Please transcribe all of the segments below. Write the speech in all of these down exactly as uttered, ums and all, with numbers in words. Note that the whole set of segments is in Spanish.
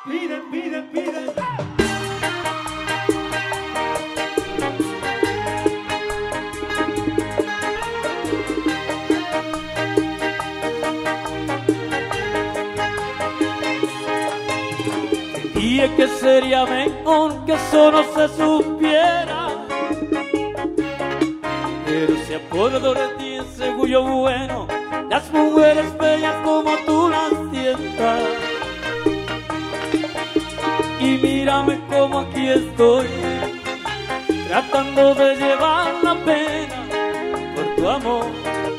Pide, pide, pide. Y es que sería mejor que eso no se supiera, pero si acuerdo de ti ese orgullo bueno, las mujeres bellas como tú las tientas. Y mírame como aquí estoy, tratando de llevar la pena por tu amor.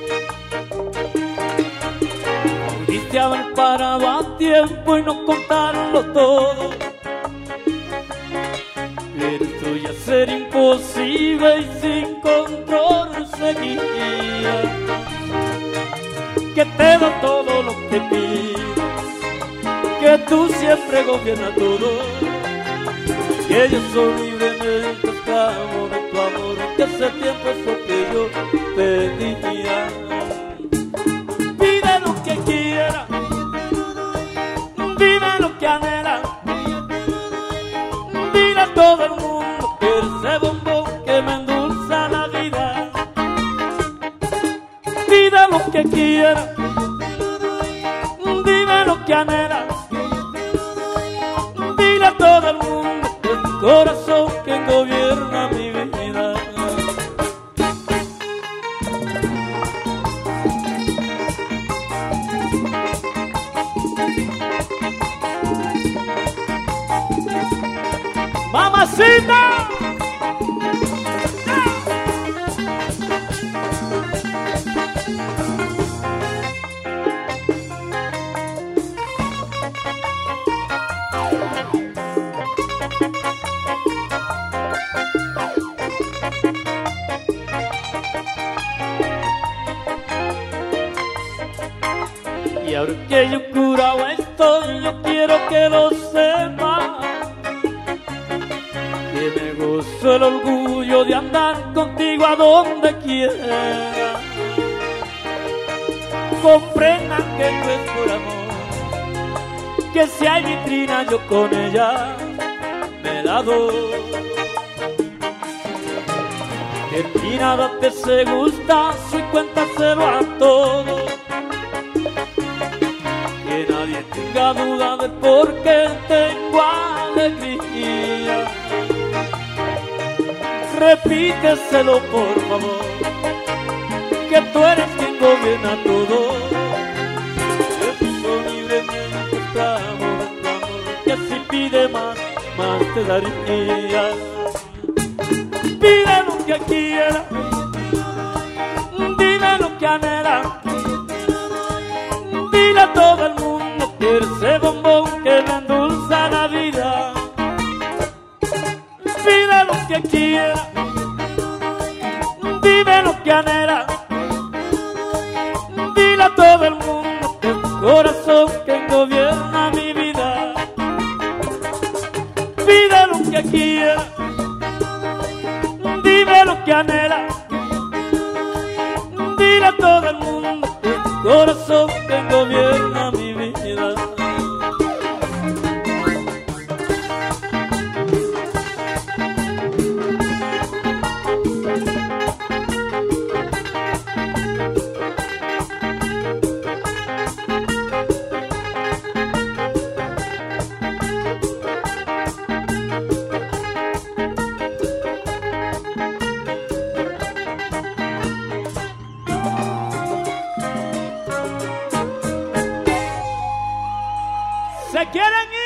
Pudiste haber parado a tiempo y no contarlo todo, pero esto ya sería imposible y sin control seguía. Que te doy todo lo que pides, que tú siempre gobiernas todo, que yo soy libremente esclavo de tu amor, que ese tiempo es lo que yo pedía. Pide lo que quiera, dime lo que anhela, dile a todo el mundo que ese bombón que me endulza la vida. Pide lo que quiera, dime lo que anhela, dile a todo el mundo que es tu corazón que gobierna mi vida. ¡Mamacita! Y ahora que yo curado estoy, yo quiero que lo sepas, que me gozo el orgullo de andar contigo a donde quiera. Comprendan que no es por amor, que si hay vitrina yo con ella me la doy. Que ni nada te se gustazo y cuéntaselo a todos, que nadie tenga duda de por qué tengo alegría. Repíteselo por favor, que tú eres quien gobierna todo, que tú soy libremente esclavo de tu amor, que si pide más, más te daría. Pide lo que quiera, dime lo que anhela, dile a todo el mundo que ese bombón que me endulza la vida. Pide lo que quiera, dime lo que anhela, dile a todo el mundo que es tu corazón que gobierna mi vida. Pide lo que quiera, dime lo que anhela, dile a todo el mundo que es tu corazón que gobierna mi vida. ¿Se quieren ir?